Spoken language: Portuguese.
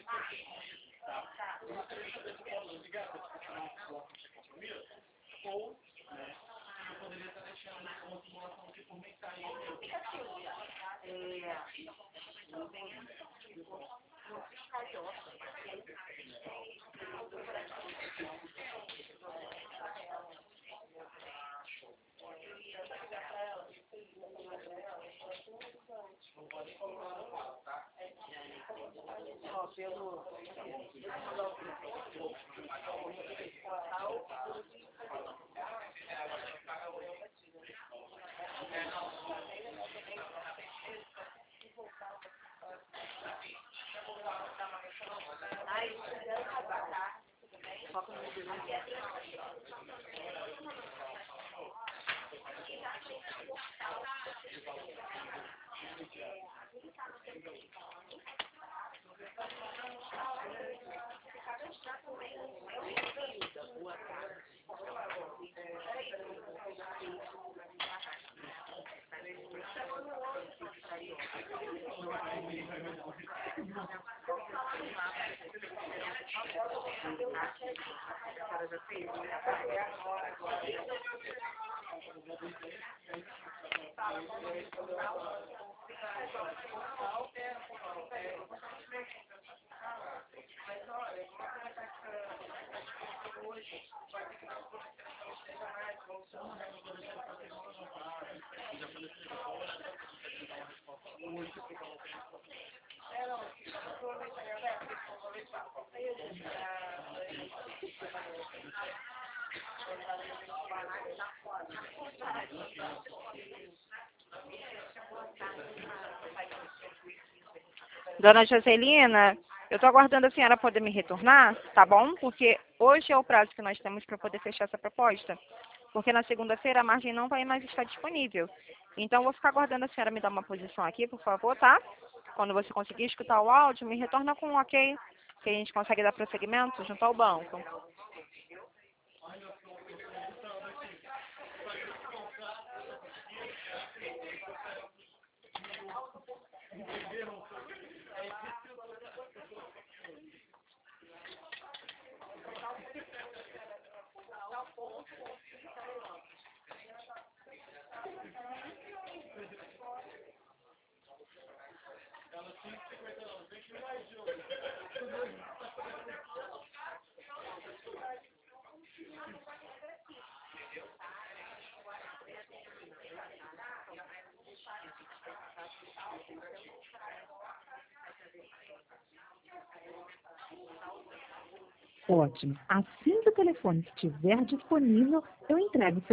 Dona Joselina, eu estou aguardando a senhora poder me retornar, tá bom? Porque hoje é o prazo que nós temos para poder fechar essa proposta. Porque na segunda-feira a margem não vai mais estar disponível. Então, eu vou ficar aguardando a senhora me dar uma posição aqui, por favor, tá? Quando você conseguir escutar o áudio, me retorna com um ok, que a gente consegue dar prosseguimento junto ao banco. Ótimo. Assim que o telefone estiver disponível, eu entrego